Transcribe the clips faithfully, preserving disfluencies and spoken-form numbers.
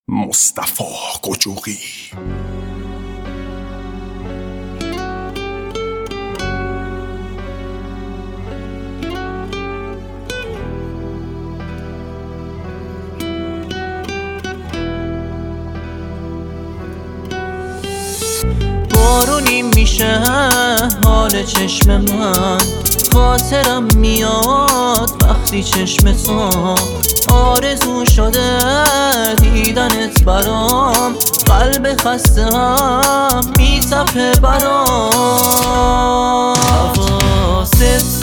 مصطفی قجوقی. بارونی میشه حال چشم من، خاطرم میاد وقتی چشم تو آرزو شده دیدنت برام، قلب خسته هم میتپه برام. حواست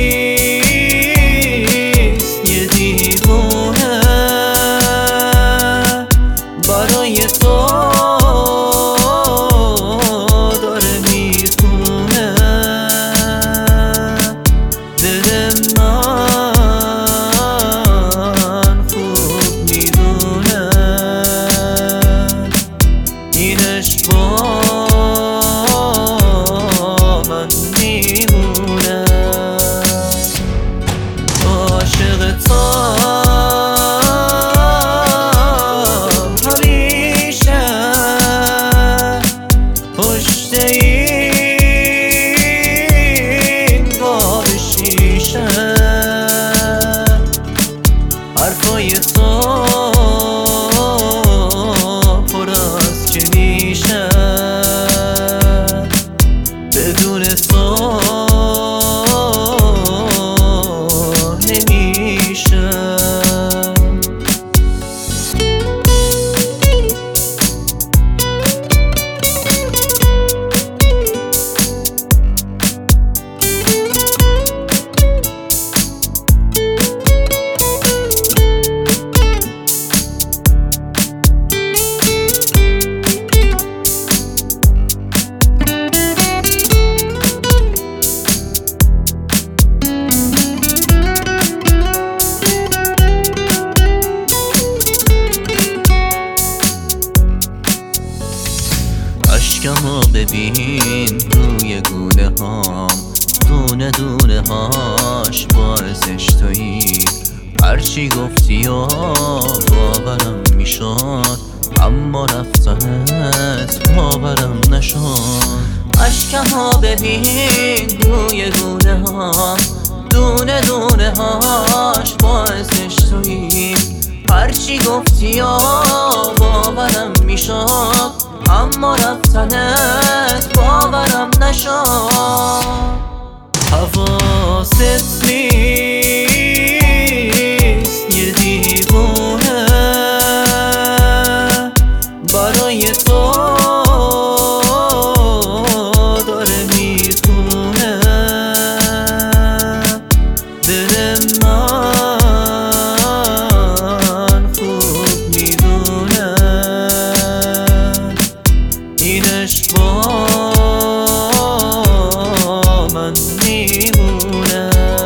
نیست یه دیوونه برای تو حرفای تو پر از که میشه بدون تو نمیشه. اشکمو ببین روی گونه هام، دونه دونه هاش باعثش تویی. هرچی گفتی و باورم میشد، اما رفتنت باورم نشد. اشکمو ببین روی گونه هام، دونه دونه هاش باعثش تویی. هرچی گفتی و باورم میشد، اما رفتنت باورم نشد. حواست نیست یه دیوونه برای تو داره میخونه. دل من خوب میدونه اینش با من میمونه.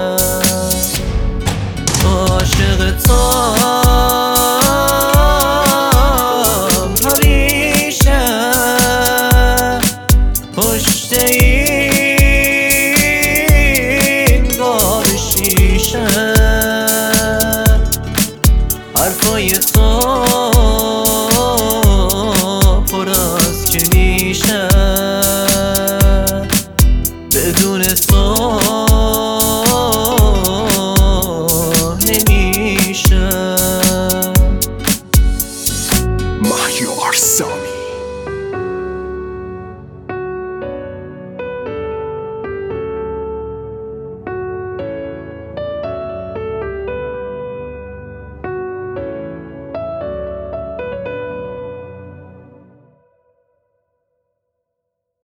عاشق تو همیشه پشت این گار شیشه. حرفای تو پر از که میشه بدون تو نمیشه. مهیار سامی.